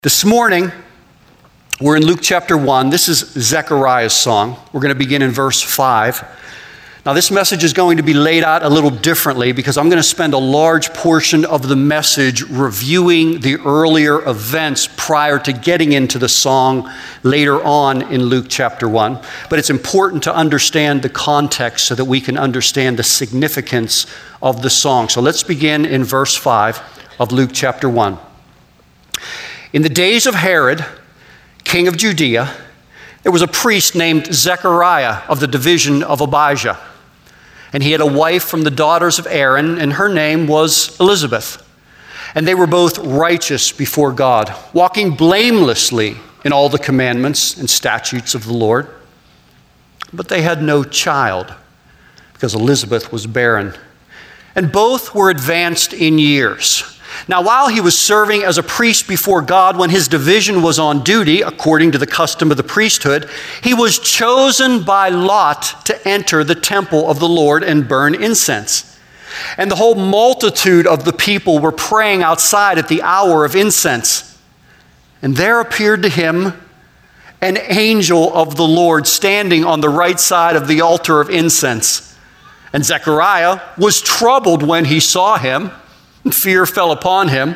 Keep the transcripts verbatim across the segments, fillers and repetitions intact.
This morning, we're in Luke chapter one. This is Zechariah's song. We're going to begin in verse five. Now, this message is going to be laid out a little differently because I'm going to spend a large portion of the message reviewing the earlier events prior to getting into the song later on in Luke chapter one. But it's important to understand the context so that we can understand the significance of the song. So let's begin in verse five of Luke chapter one. In the days of Herod, king of Judea, there was a priest named Zechariah of the division of Abijah. And he had a wife from the daughters of Aaron, and her name was Elizabeth. And they were both righteous before God, walking blamelessly in all the commandments and statutes of the Lord. But they had no child, because Elizabeth was barren. And both were advanced in years. Now, while he was serving as a priest before God when his division was on duty, according to the custom of the priesthood, he was chosen by lot to enter the temple of the Lord and burn incense. And the whole multitude of the people were praying outside at the hour of incense. And there appeared to him an angel of the Lord standing on the right side of the altar of incense. And Zechariah was troubled when he saw him. And fear fell upon him,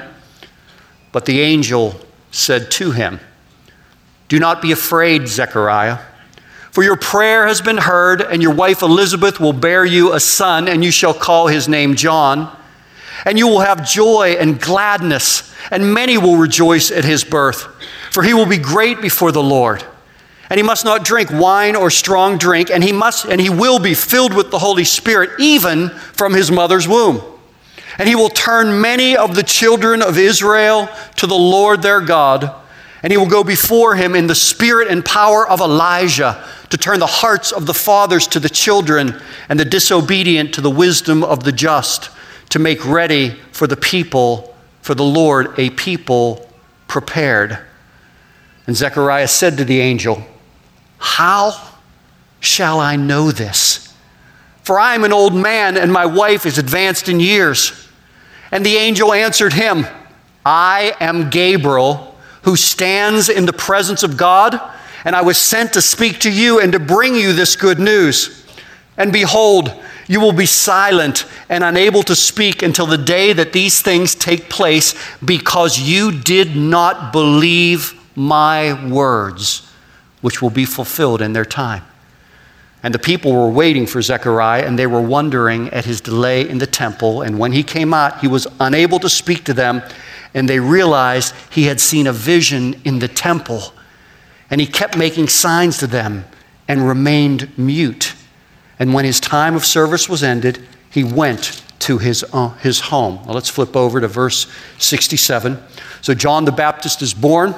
but the angel said to him, "Do not be afraid, Zechariah, for your prayer has been heard, and your wife Elizabeth will bear you a son, and you shall call his name John. And you will have joy and gladness, and many will rejoice at his birth, for he will be great before the Lord. And he must not drink wine or strong drink, and he must and he will be filled with the Holy Spirit, even from his mother's womb. And he will turn many of the children of Israel to the Lord their God. And he will go before him in the spirit and power of Elijah to turn the hearts of the fathers to the children and the disobedient to the wisdom of the just, to make ready for the people, for the Lord, a people prepared." And Zechariah said to the angel, "How shall I know this? For I am an old man and my wife is advanced in years." And the angel answered him, "I am Gabriel, who stands in the presence of God, and I was sent to speak to you and to bring you this good news. And behold, you will be silent and unable to speak until the day that these things take place, because you did not believe my words, which will be fulfilled in their time." And the people were waiting for Zechariah, and they were wondering at his delay in the temple. And when he came out, he was unable to speak to them, and they realized he had seen a vision in the temple. And he kept making signs to them and remained mute. And when his time of service was ended, he went to his, uh, his home. Well, let's flip over to verse sixty-seven. So John the Baptist is born,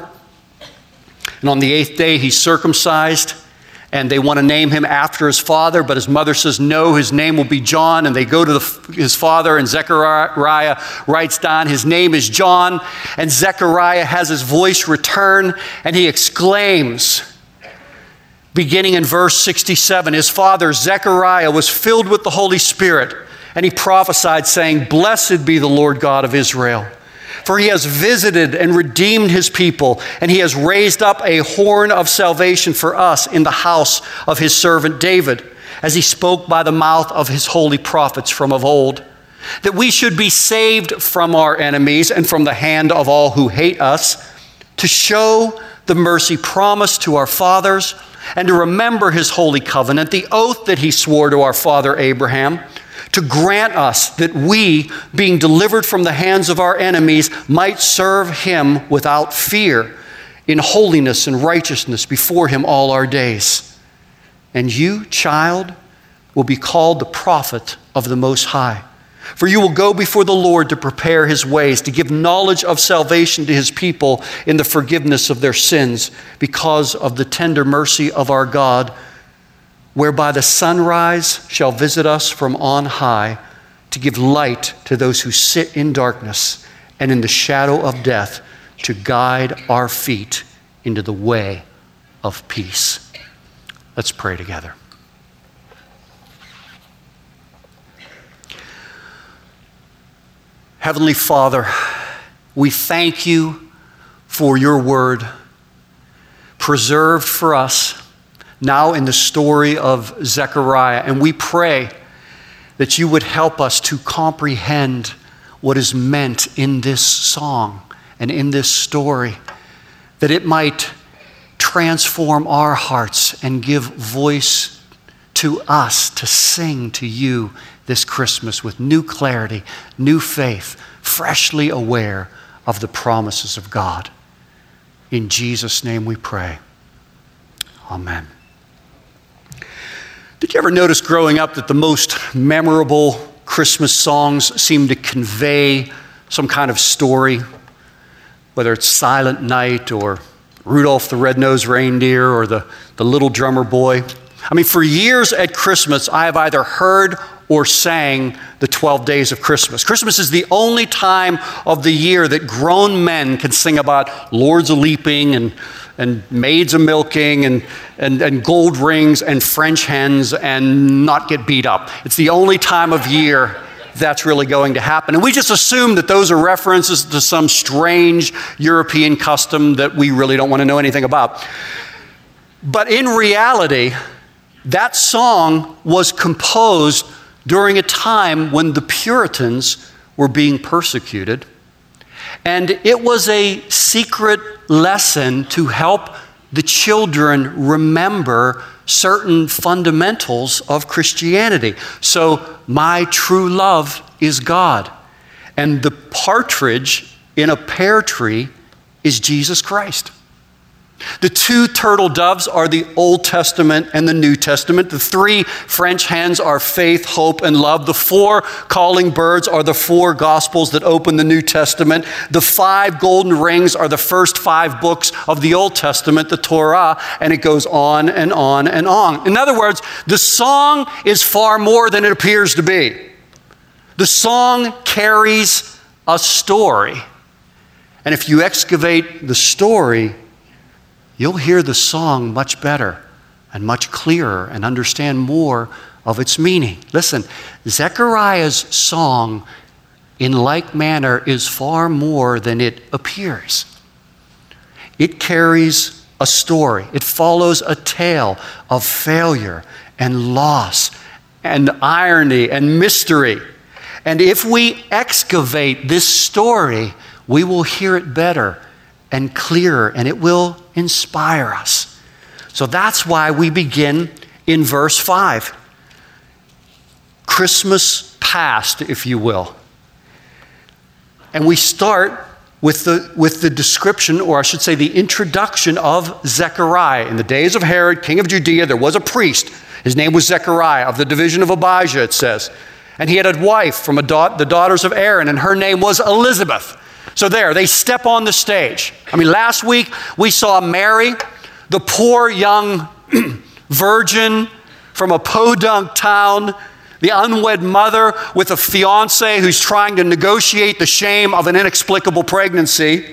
and on the eighth day he's circumcised. And they want to name him after his father, but his mother says, no, his name will be John. And they go to the, his father, and Zechariah writes down, his name is John. And Zechariah has his voice return, and he exclaims, beginning in verse sixty-seven, his father Zechariah was filled with the Holy Spirit, and he prophesied, saying, "Blessed be the Lord God of Israel, for he has visited and redeemed his people, and he has raised up a horn of salvation for us in the house of his servant David, as he spoke by the mouth of his holy prophets from of old, that we should be saved from our enemies and from the hand of all who hate us, to show the mercy promised to our fathers, and to remember his holy covenant, the oath that he swore to our father Abraham, to grant us that we, being delivered from the hands of our enemies, might serve him without fear, in holiness and righteousness before him all our days. And you, child, will be called the prophet of the Most High. For you will go before the Lord to prepare his ways, to give knowledge of salvation to his people in the forgiveness of their sins, because of the tender mercy of our God, whereby the sunrise shall visit us from on high, to give light to those who sit in darkness and in the shadow of death, to guide our feet into the way of peace." Let's pray together. Heavenly Father, we thank you for your word, preserved for us now in the story of Zechariah. And we pray that you would help us to comprehend what is meant in this song and in this story, that it might transform our hearts and give voice to us to sing to you this Christmas with new clarity, new faith, freshly aware of the promises of God. In Jesus' name we pray. Amen. Did you ever notice growing up that the most memorable Christmas songs seem to convey some kind of story? Whether it's Silent Night or Rudolph the Red-Nosed Reindeer or the, the Little Drummer Boy. I mean, for years at Christmas, I have either heard or sang the twelve Days of Christmas. Christmas is the only time of the year that grown men can sing about lords a-leaping and, and maids a-milking and, and, and gold rings and French hens and not get beat up. It's the only time of year that's really going to happen. And we just assume that those are references to some strange European custom that we really don't want to know anything about. But in reality, that song was composed during a time when the Puritans were being persecuted. And it was a secret lesson to help the children remember certain fundamentals of Christianity. So, my true love is God. And the partridge in a pear tree is Jesus Christ. The two turtle doves are the Old Testament and the New Testament. The three French hens are faith, hope, and love. The four calling birds are the four Gospels that open the New Testament. The five golden rings are the first five books of the Old Testament, the Torah, and it goes on and on and on. In other words, the song is far more than it appears to be. The song carries a story. And if you excavate the story, you'll hear the song much better and much clearer and understand more of its meaning. Listen, Zechariah's song, in like manner, is far more than it appears. It carries a story. It follows a tale of failure and loss and irony and mystery. And if we excavate this story, we will hear it better and clearer, and it will inspire us. So that's why we begin in verse five. Christmas past, if you will. And we start with the, with the description, or I should say the introduction of Zechariah. In the days of Herod, king of Judea, there was a priest. His name was Zechariah, of the division of Abijah, it says. And he had a wife from a da- the daughters of Aaron, and her name was Elizabeth. So there, they step on the stage. I mean, last week we saw Mary, the poor young virgin from a podunk town, the unwed mother with a fiance who's trying to negotiate the shame of an inexplicable pregnancy.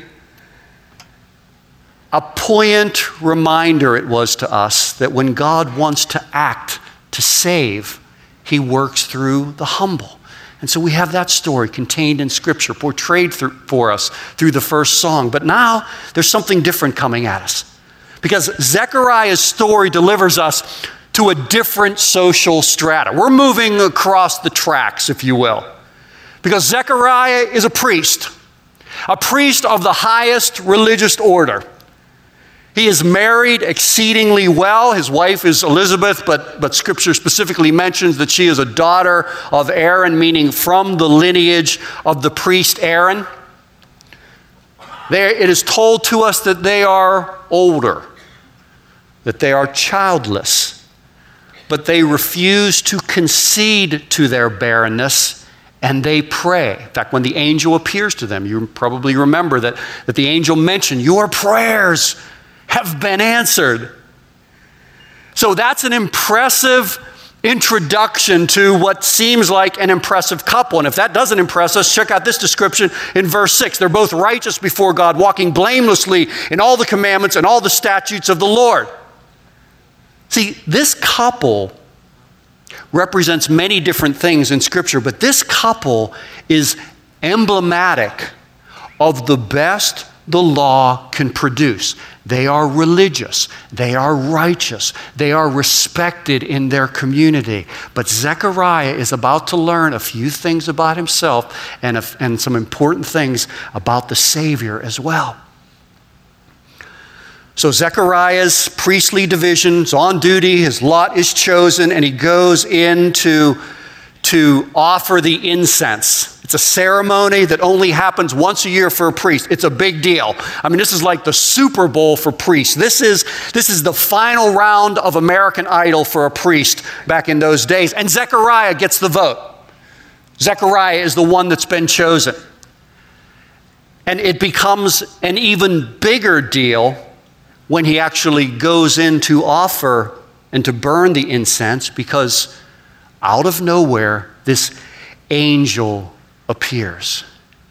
A poignant reminder it was to us that when God wants to act to save, he works through the humble. And so we have that story contained in Scripture, portrayed through, for us through the first song. But now there's something different coming at us. Because Zechariah's story delivers us to a different social strata. We're moving across the tracks, if you will. Because Zechariah is a priest, a priest of the highest religious order. He is married exceedingly well. His wife is Elizabeth, but, but Scripture specifically mentions that she is a daughter of Aaron, meaning from the lineage of the priest Aaron. There, it is told to us that they are older, that they are childless, but they refuse to concede to their barrenness, and they pray. In fact, when the angel appears to them, you probably remember that, that the angel mentioned, "Your prayers have been answered." So that's an impressive introduction to what seems like an impressive couple. And if that doesn't impress us, check out this description in verse six. They're both righteous before God, walking blamelessly in all the commandments and all the statutes of the Lord. See, this couple represents many different things in Scripture, but this couple is emblematic of the best the law can produce. They are religious. They are righteous. They are respected in their community. But Zechariah is about to learn a few things about himself and, a, and some important things about the Savior as well. So Zechariah's priestly division's on duty, his lot is chosen, and he goes in to, to offer the incense. It's a ceremony that only happens once a year for a priest. It's a big deal. I mean, this is like the Super Bowl for priests. This is, this is the final round of American Idol for a priest back in those days. And Zechariah gets the vote. Zechariah is the one that's been chosen. And it becomes an even bigger deal when he actually goes in to offer and to burn the incense, because out of nowhere, this angel appears.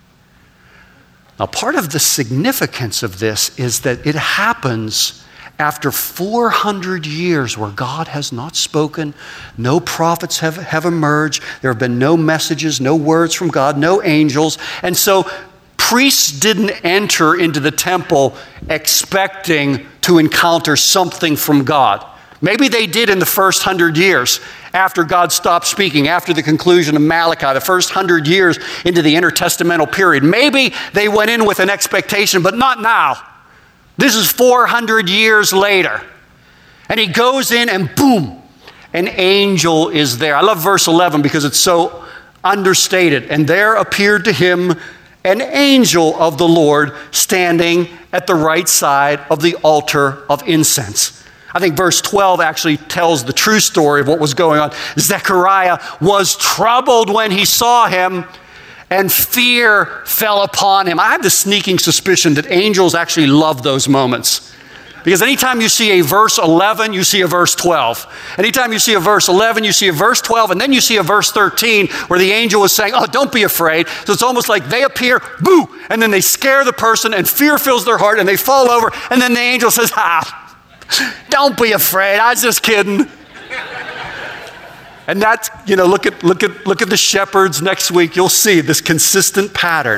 Now, part of the significance of this is that it happens after four hundred years where God has not spoken, no prophets have, have emerged, there have been no messages, no words from God, no angels, and so priests didn't enter into the temple expecting to encounter something from God. Maybe they did in the first hundred years after God stopped speaking, after the conclusion of Malachi, the first hundred years into the intertestamental period. Maybe they went in with an expectation, but not now. This is four hundred years later. And he goes in and boom, an angel is there. I love verse eleven because it's so understated. And there appeared to him an angel of the Lord standing at the right side of the altar of incense. I think verse twelve actually tells the true story of what was going on. Zechariah was troubled when he saw him, and fear fell upon him. I have the sneaking suspicion that angels actually love those moments. Because anytime you see a verse eleven, you see a verse twelve. Anytime you see a verse eleven, you see a verse twelve, and then you see a verse thirteen where the angel is saying, oh, don't be afraid. So it's almost like they appear, boo, and then they scare the person, and fear fills their heart, and they fall over, and then the angel says, ah, don't be afraid, I was just kidding. And that's, you know, look at look at look at the shepherds next week. You'll see this consistent pattern.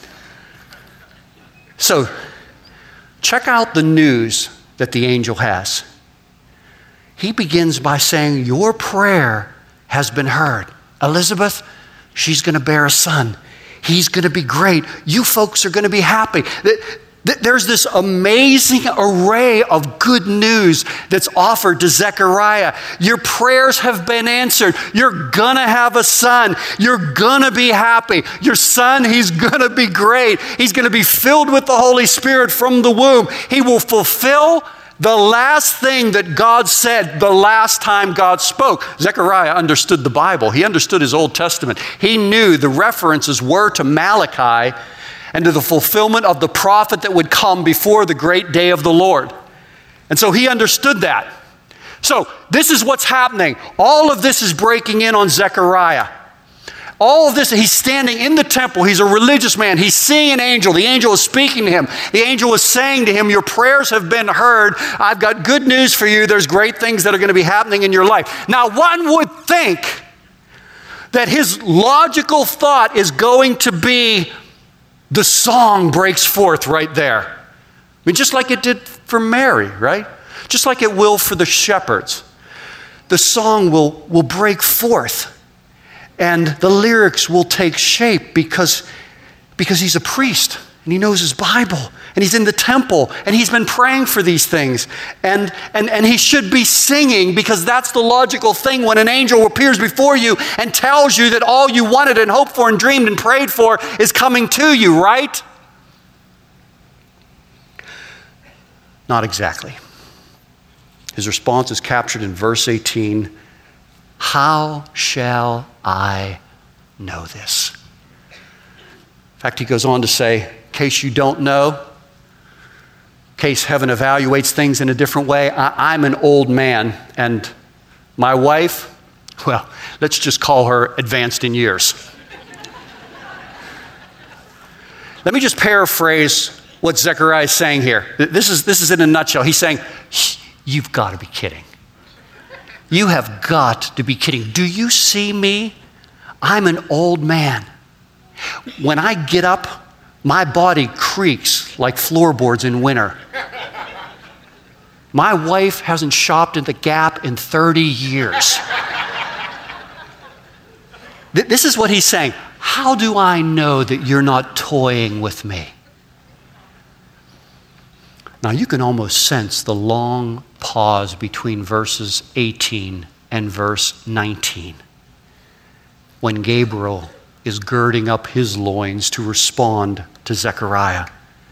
So check out the news that the angel has. He begins by saying, your prayer has been heard. Elizabeth, she's going to bear a son. He's going to be great. You folks are going to be happy. There's this amazing array of good news that's offered to Zechariah. Your prayers have been answered. You're going to have a son. You're going to be happy. Your son, he's going to be great. He's going to be filled with the Holy Spirit from the womb. He will fulfill the last thing that God said the last time God spoke. Zechariah understood the Bible. He understood his Old Testament. He knew the references were to Malachi and to the fulfillment of the prophet that would come before the great day of the Lord. And so he understood that. So this is what's happening. All of this is breaking in on Zechariah. All of this, he's standing in the temple. He's a religious man. He's seeing an angel. The angel is speaking to him. The angel is saying to him, your prayers have been heard. I've got good news for you. There's great things that are going to be happening in your life. Now, one would think that his logical thought is going to be, the song breaks forth right there. I mean, just like it did for Mary, right? Just like it will for the shepherds. The song will, will break forth. And the lyrics will take shape because, because he's a priest and he knows his Bible and he's in the temple and he's been praying for these things. And, and, and he should be singing because that's the logical thing when an angel appears before you and tells you that all you wanted and hoped for and dreamed and prayed for is coming to you, right? Not exactly. His response is captured in verse eighteen. How shall I know this? In fact, he goes on to say, in case you don't know, in case heaven evaluates things in a different way, I, I'm an old man, and my wife, well, let's just call her advanced in years. Let me just paraphrase what Zechariah is saying here. This is, this is in a nutshell. He's saying, you've got to be kidding. You have got to be kidding. Do you see me? I'm an old man. When I get up, my body creaks like floorboards in winter. My wife hasn't shopped at the Gap in thirty years. This is what he's saying. How do I know that you're not toying with me? Now you can almost sense the long pause between verses eighteen and verse nineteen when Gabriel is girding up his loins to respond to Zechariah.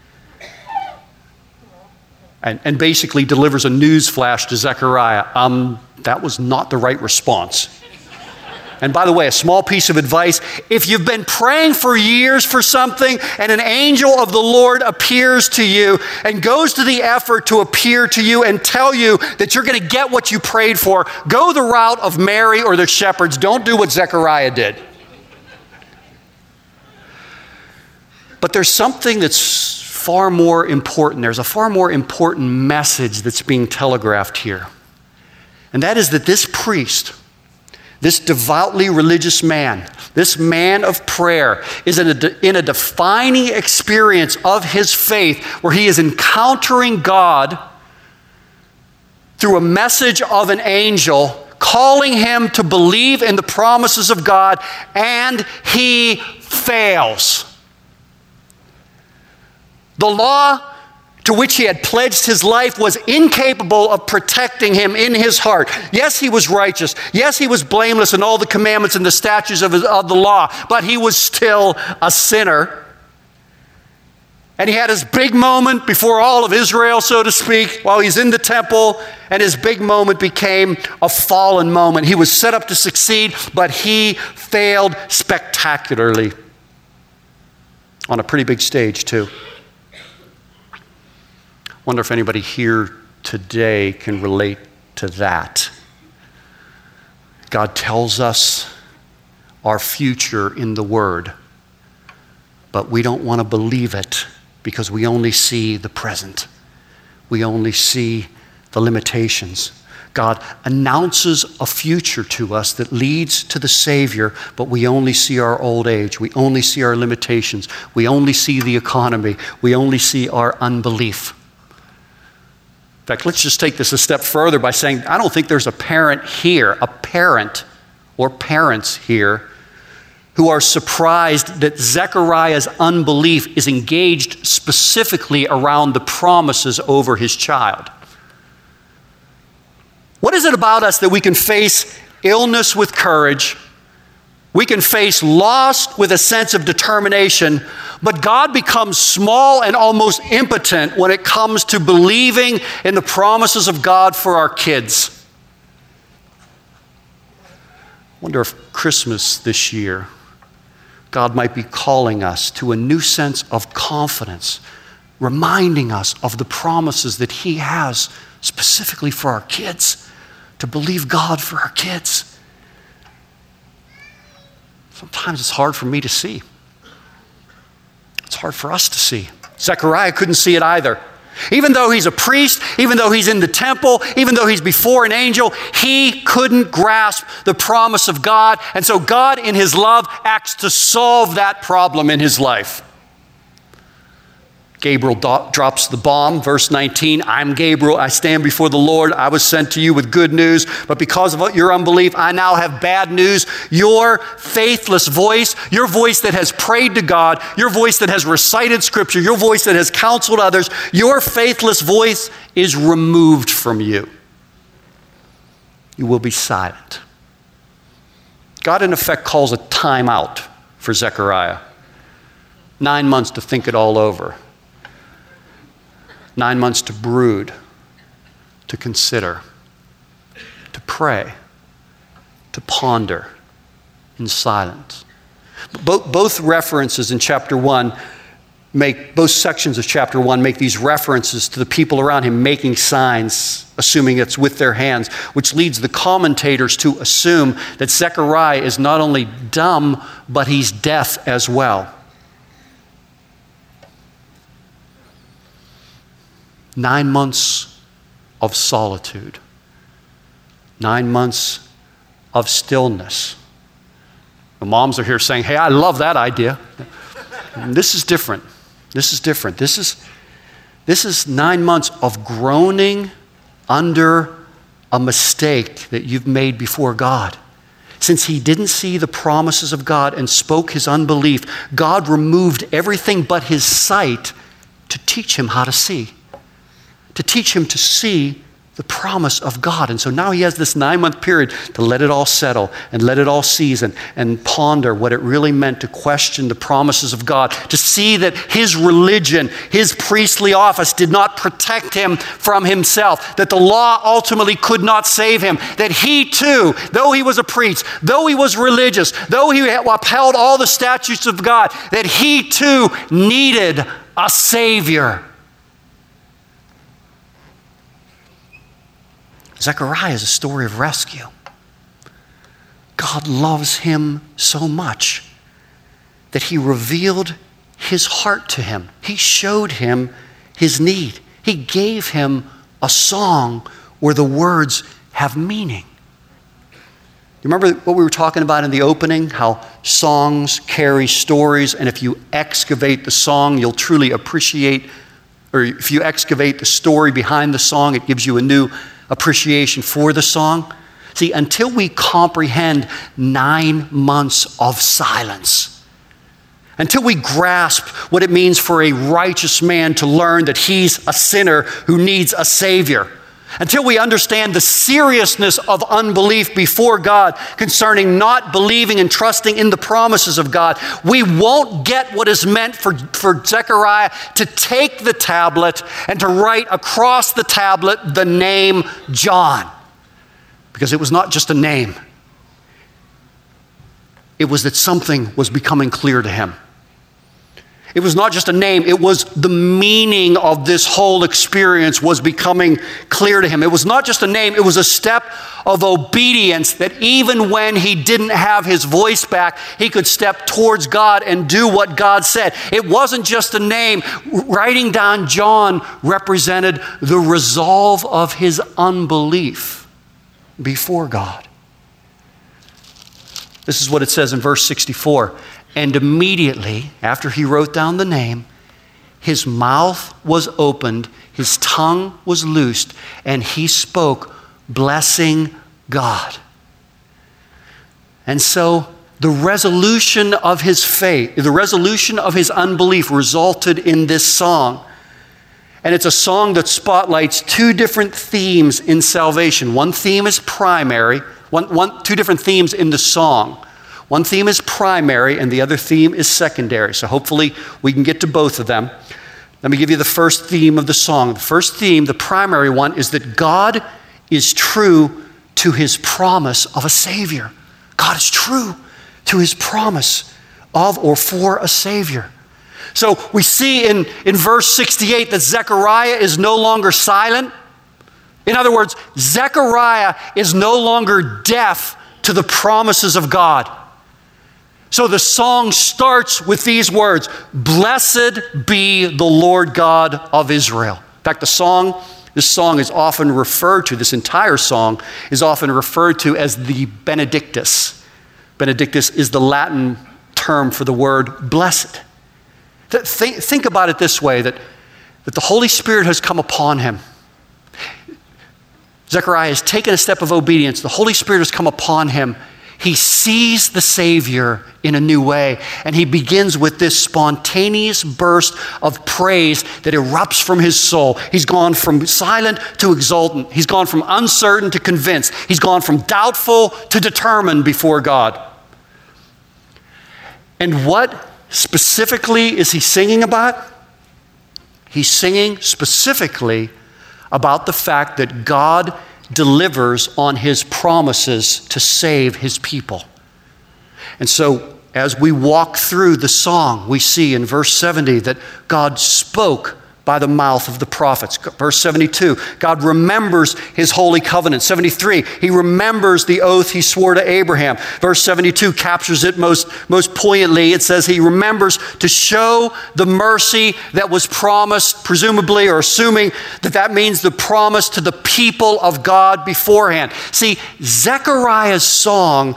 And, and basically delivers a news flash to Zechariah. Um, that was not the right response. And by the way, a small piece of advice, if you've been praying for years for something and an angel of the Lord appears to you and goes to the effort to appear to you and tell you that you're going to get what you prayed for, go the route of Mary or the shepherds. Don't do what Zechariah did. But there's something that's far more important. There's a far more important message that's being telegraphed here. And that is that this priest, this devoutly religious man, this man of prayer, is in a, de- in a defining experience of his faith where he is encountering God through a message of an angel calling him to believe in the promises of God, and he fails. The law to which he had pledged his life was incapable of protecting him in his heart. Yes, he was righteous. Yes, he was blameless in all the commandments and the statutes of, his, of the law, but he was still a sinner. And he had his big moment before all of Israel, so to speak, while he's in the temple, and his big moment became a fallen moment. He was set up to succeed, but he failed spectacularly on a pretty big stage, too. Wonder if anybody here today can relate to that. God tells us our future in the Word, but we don't want to believe it because we only see the present. We only see the limitations. God announces a future to us that leads to the Savior, but we only see our old age. We only see our limitations. We only see the economy. We only see our unbelief. In fact, let's just take this a step further by saying, I don't think there's a parent here, a parent or parents here, who are surprised that Zechariah's unbelief is engaged specifically around the promises over his child. What is it about us that we can face illness with courage? We can face loss with a sense of determination, but God becomes small and almost impotent when it comes to believing in the promises of God for our kids. I wonder if Christmas this year, God might be calling us to a new sense of confidence, reminding us of the promises that He has specifically for our kids, to believe God for our kids. Sometimes it's hard for me to see. It's hard for us to see. Zechariah couldn't see it either. Even though he's a priest, even though he's in the temple, even though he's before an angel, he couldn't grasp the promise of God. And so God, in His love, acts to solve that problem in his life. Gabriel do- drops the bomb, verse nineteen, I'm Gabriel, I stand before the Lord, I was sent to you with good news, but because of your unbelief, I now have bad news. Your faithless voice, your voice that has prayed to God, your voice that has recited Scripture, your voice that has counseled others, your faithless voice is removed from you. You will be silent. God, in effect, calls a timeout for Zechariah. Nine months to think it all over. Nine months to brood, to consider, to pray, to ponder in silence. Both, both references in chapter one make, both sections of chapter one make these references to the people around him making signs, assuming it's with their hands, which leads the commentators to assume that Zechariah is not only dumb, but he's deaf as well. Nine months of solitude. Nine months of stillness. The moms are here saying, hey, I love that idea. And this is different. This is different. This is, This is nine months of groaning under a mistake that you've made before God. Since he didn't see the promises of God and spoke his unbelief, God removed everything but his sight to teach him how to see, to teach him to see the promise of God. And so now he has this nine-month period to let it all settle and let it all season and ponder what it really meant to question the promises of God, to see that his religion, his priestly office did not protect him from himself, that the law ultimately could not save him, that he too, though he was a priest, though he was religious, though he upheld all the statutes of God, that he too needed a Savior. Zechariah is a story of rescue. God loves him so much that he revealed his heart to him. He showed him his need. He gave him a song where the words have meaning. You remember what we were talking about in the opening? How songs carry stories, and if you excavate the song, you'll truly appreciate, or if you excavate the story behind the song, it gives you a new appreciation for the song. See, until we comprehend nine months of silence, until we grasp what it means for a righteous man to learn that he's a sinner who needs a Savior, until we understand the seriousness of unbelief before God concerning not believing and trusting in the promises of God, we won't get what is meant for, for Zechariah to take the tablet and to write across the tablet the name John. Because it was not just a name. It was that something was becoming clear to him. It was not just a name, it was the meaning of this whole experience was becoming clear to him. It was not just a name, it was a step of obedience that even when he didn't have his voice back, he could step towards God and do what God said. It wasn't just a name. Writing down John represented the resolve of his unbelief before God. This is what it says in verse sixty-four. And immediately, after he wrote down the name, his mouth was opened, his tongue was loosed, and he spoke, blessing God. And so the resolution of his faith, the resolution of his unbelief resulted in this song. And it's a song that spotlights two different themes in salvation. One theme is primary, one, one, two different themes in the song. One theme is primary and the other theme is secondary. So hopefully we can get to both of them. Let me give you the first theme of the song. The first theme, the primary one, is that God is true to his promise of a Savior. God is true to his promise of or for a Savior. So we see in, in verse sixty-eight that Zechariah is no longer silent. In other words, Zechariah is no longer deaf to the promises of God. So the song starts with these words, blessed be the Lord God of Israel. In fact, the song, this song is often referred to, this entire song is often referred to as the Benedictus. Benedictus is the Latin term for the word blessed. Think, think about it this way, that, that the Holy Spirit has come upon him. Zechariah has taken a step of obedience. The Holy Spirit has come upon him. He sees the Savior in a new way, and he begins with this spontaneous burst of praise that erupts from his soul. He's gone from silent to exultant. He's gone from uncertain to convinced. He's gone from doubtful to determined before God. And what specifically is he singing about? He's singing specifically about the fact that God delivers on his promises to save his people. And so as we walk through the song, we see in verse seventy that God spoke by the mouth of the prophets. Verse seventy-two, God remembers his holy covenant. seventy-three, he remembers the oath he swore to Abraham. Verse seventy-two captures it most, most poignantly. It says he remembers to show the mercy that was promised, presumably or assuming that that means the promise to the people of God beforehand. See, Zechariah's song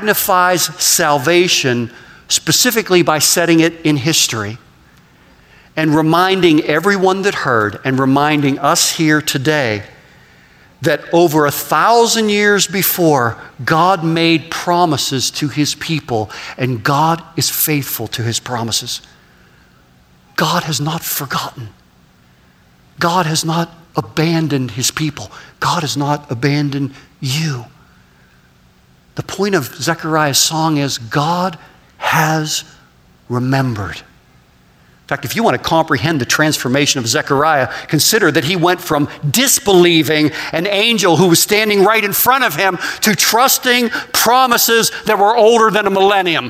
magnifies salvation specifically by setting it in history. and reminding everyone that heard and reminding us here today that over a thousand years before, God made promises to his people, and God is faithful to his promises. God has not forgotten. God has not abandoned his people. God has not abandoned you. The point of Zechariah's song is God has remembered. In fact, if you want to comprehend the transformation of Zechariah, consider that he went from disbelieving an angel who was standing right in front of him to trusting promises that were older than a millennium.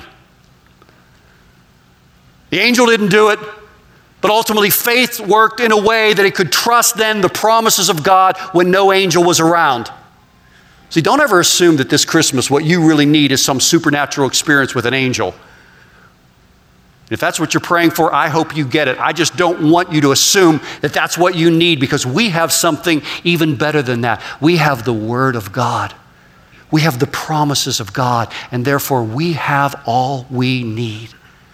The angel didn't do it, but ultimately faith worked in a way that it could trust then the promises of God when no angel was around. See, don't ever assume that this Christmas what you really need is some supernatural experience with an angel. If that's what you're praying for, I hope you get it. I just don't want you to assume that that's what you need, because we have something even better than that. We have the Word of God. We have the promises of God, and therefore we have all we need.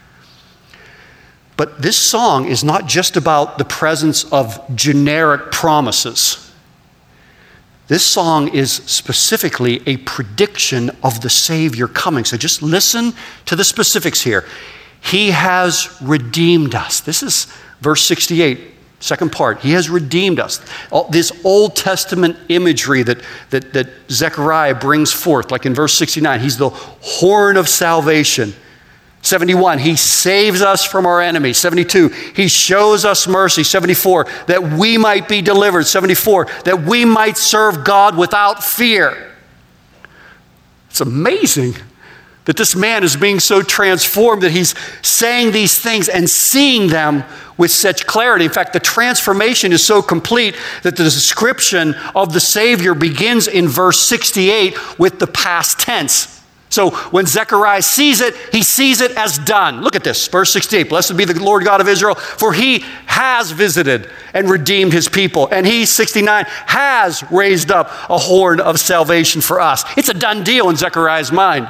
But this song is not just about the presence of generic promises. This song is specifically a prediction of the Savior coming. So just listen to the specifics here. He has redeemed us. This is verse sixty-eight, second part. He has redeemed us. All this Old Testament imagery that, that, that Zechariah brings forth, like in verse sixty-nine, he's the horn of salvation. seventy-one, he saves us from our enemies. seventy-two, he shows us mercy. seventy-four, that we might be delivered. seventy-four, that we might serve God without fear. It's amazing that this man is being so transformed that he's saying these things and seeing them with such clarity. In fact, the transformation is so complete that the description of the Savior begins in verse sixty-eight with the past tense. So when Zechariah sees it, he sees it as done. Look at this, verse sixty-eight. Blessed be the Lord God of Israel, for he has visited and redeemed his people. And he, sixty-nine, has raised up a horn of salvation for us. It's a done deal in Zechariah's mind.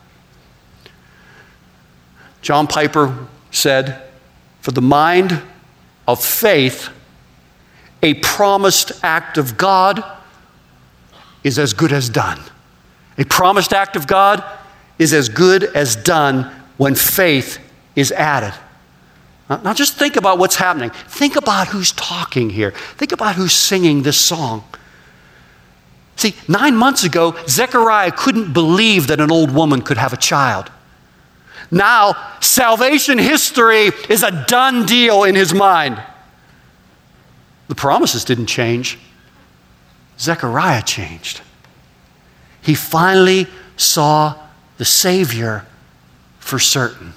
John Piper said, for the mind of faith, a promised act of God is as good as done. A promised act of God is as good as done when faith is added. Now, now just think about what's happening. Think about who's talking here. Think about who's singing this song. See, nine months ago, Zechariah couldn't believe that an old woman could have a child. Now, salvation history is a done deal in his mind. The promises didn't change. Zechariah changed. He finally saw the Savior for certain.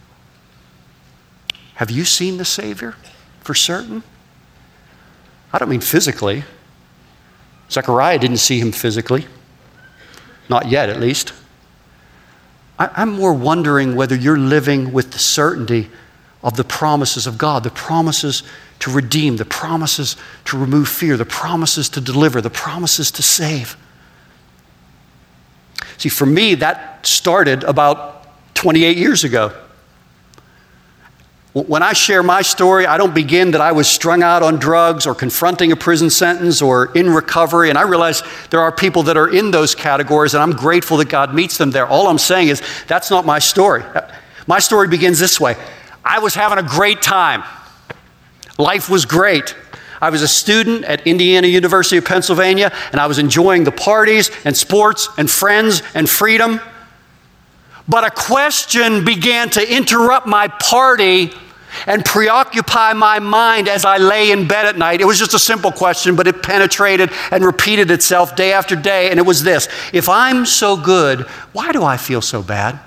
Have you seen the Savior for certain? I don't mean physically. Zechariah didn't see him physically. Not yet, at least. I'm more wondering whether you're living with the certainty of the promises of God, the promises to redeem, the promises to remove fear, the promises to deliver, the promises to save. See, for me, that started about twenty-eight years ago. When I share my story, I don't begin that I was strung out on drugs or confronting a prison sentence or in recovery. And I realize there are people that are in those categories, and I'm grateful that God meets them there. All I'm saying is that's not my story. My story begins this way. I was having a great time. Life was great. I was a student at Indiana University of Pennsylvania, and I was enjoying the parties and sports and friends and freedom. But a question began to interrupt my party and preoccupy my mind as I lay in bed at night. It was just a simple question, but it penetrated and repeated itself day after day, and it was this: if I'm so good, why do I feel so bad?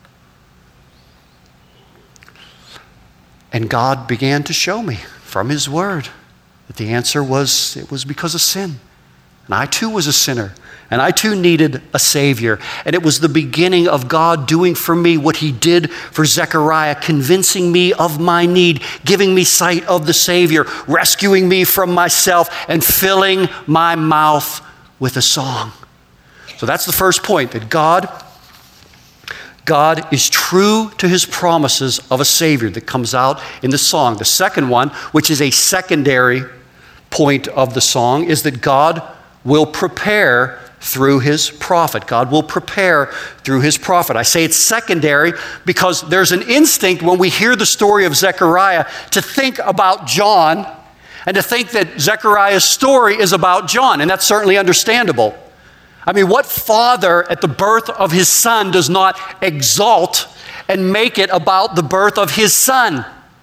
And God began to show me from His Word that the answer was, it was because of sin. And I too was a sinner. And I too needed a Savior. And it was the beginning of God doing for me what He did for Zechariah, convincing me of my need, giving me sight of the Savior, rescuing me from myself, and filling my mouth with a song. So that's the first point, that God, God is true to his promises of a Savior that comes out in the song. The second one, which is a secondary point of the song, is that God will prepare through his prophet. God will prepare through his prophet. I say it's secondary because there's an instinct when we hear the story of Zechariah to think about John and to think that Zechariah's story is about John, and that's certainly understandable. I mean, what father at the birth of his son does not exalt and make it about the birth of his son?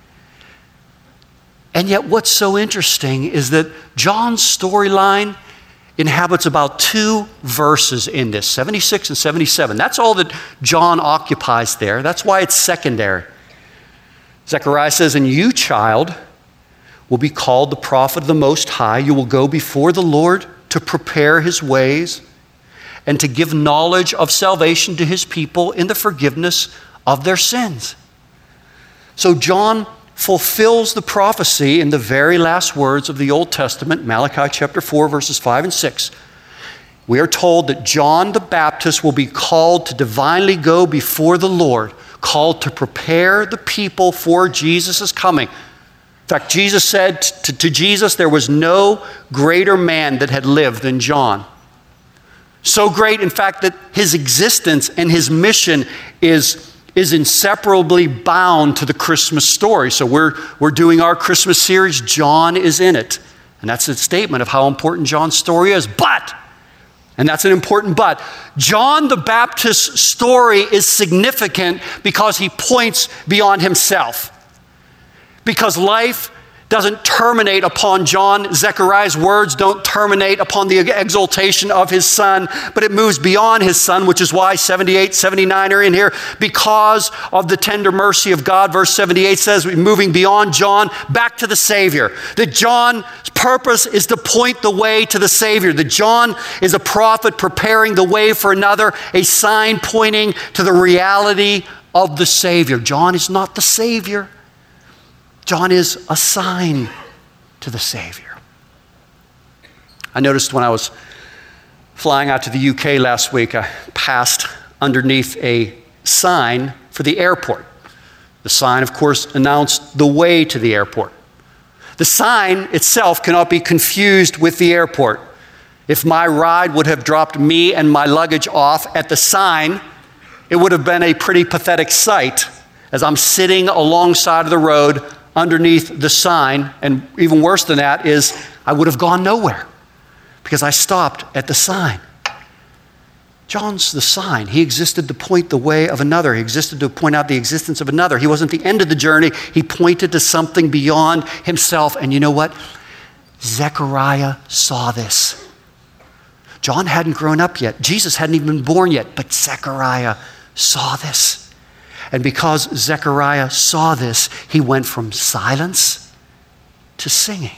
And yet what's so interesting is that John's storyline inhabits about two verses in this, seventy-six and seventy-seven. That's all that John occupies there. That's why it's secondary. Zechariah says, "And you, child, will be called the prophet of the Most High. You will go before the Lord to prepare his ways and to give knowledge of salvation to his people in the forgiveness of their sins." So John fulfills the prophecy in the very last words of the Old Testament, Malachi chapter four, verses five and six. We are told that John the Baptist will be called to divinely go before the Lord, called to prepare the people for Jesus' coming. In fact, Jesus said to, to Jesus, there was no greater man that had lived than John. So great, in fact, that his existence and his mission is is inseparably bound to the Christmas story. So we're, we're doing our Christmas series, John is in it. And that's a statement of how important John's story is. But, and that's an important but, John the Baptist's story is significant because he points beyond himself. Because life doesn't terminate upon John. Zechariah's words don't terminate upon the exaltation of his son, but it moves beyond his son, which is why seventy-eight, seventy-nine are in here. Because of the tender mercy of God, verse seventy-eight says, we're moving beyond John back to the Savior. That John's purpose is to point the way to the Savior. That John is a prophet preparing the way for another, a sign pointing to the reality of the Savior. John is not the Savior. John is a sign to the Savior. I noticed when I was flying out to the U K last week, I passed underneath a sign for the airport. The sign, of course, announced the way to the airport. The sign itself cannot be confused with the airport. If my ride would have dropped me and my luggage off at the sign, it would have been a pretty pathetic sight as I'm sitting alongside of the road underneath the sign, and even worse than that is I would have gone nowhere because I stopped at the sign. John's the sign. He existed to point the way of another. He existed to point out the existence of another. He wasn't the end of the journey. He pointed to something beyond himself. And you know what? Zechariah saw this. John hadn't grown up yet. Jesus hadn't even been born yet, but Zechariah saw this. And because Zechariah saw this, he went from silence to singing.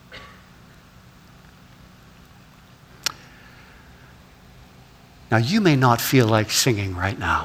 Now, you may not feel like singing right now.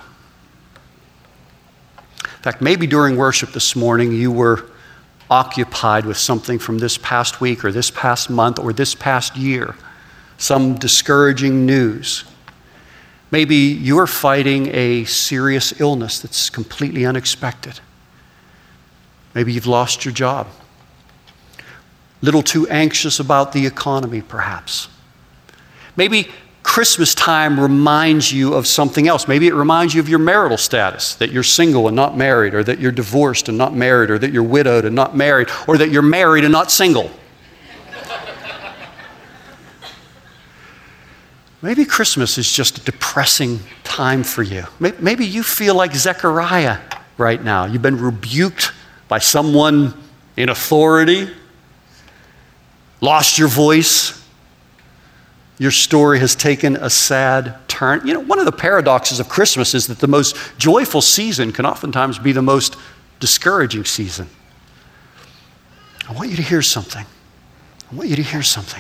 In fact, maybe during worship this morning, you were occupied with something from this past week or this past month or this past year, some discouraging news. Maybe you're fighting a serious illness that's completely unexpected. Maybe you've lost your job. A little too anxious about the economy, perhaps. Maybe Christmas time reminds you of something else. Maybe it reminds you of your marital status, that you're single and not married, or that you're divorced and not married, or that you're widowed and not married, or that you're married and not single. Maybe Christmas is just a depressing time for you. Maybe you feel like Zechariah right now. You've been rebuked by someone in authority, lost your voice. Your story has taken a sad turn. You know, one of the paradoxes of Christmas is that the most joyful season can oftentimes be the most discouraging season. I want you to hear something. I want you to hear something.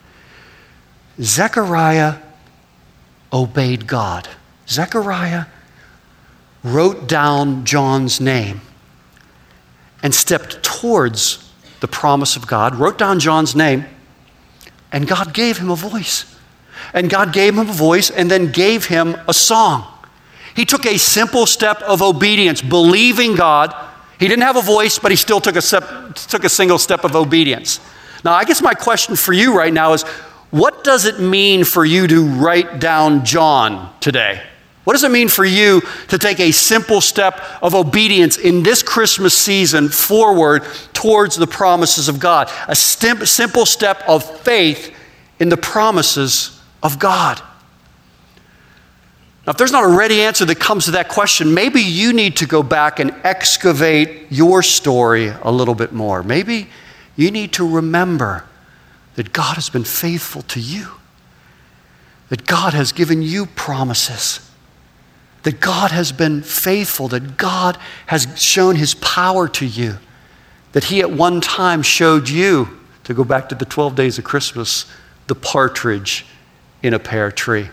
Zechariah obeyed God. Zechariah wrote down John's name and stepped towards the promise of God, wrote down John's name, and God gave him a voice. And God gave him a voice and then gave him a song. He took a simple step of obedience, believing God. He didn't have a voice, but he still took a, step, took a single step of obedience. Now, I guess my question for you right now is, what does it mean for you to write down John today? What does it mean for you to take a simple step of obedience in this Christmas season forward towards the promises of God? A stim- simple step of faith in the promises of God. Now, if there's not a ready answer that comes to that question, maybe you need to go back and excavate your story a little bit more. Maybe you need to remember that God has been faithful to you, that God has given you promises, that God has been faithful, that God has shown his power to you, that he at one time showed you, to go back to the twelve days of Christmas, the partridge in a pear tree.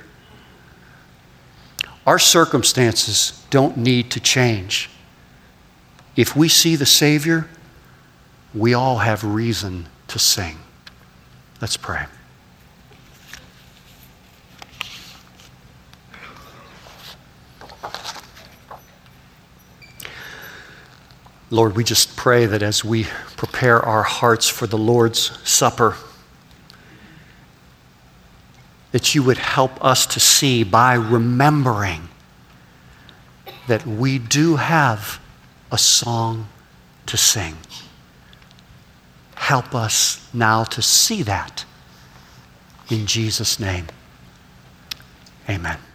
Our circumstances don't need to change. If we see the Savior, we all have reason to sing. Let's pray. Lord, we just pray that as we prepare our hearts for the Lord's Supper, that you would help us to see by remembering that we do have a song to sing. Help us now to see that. In Jesus' name, amen.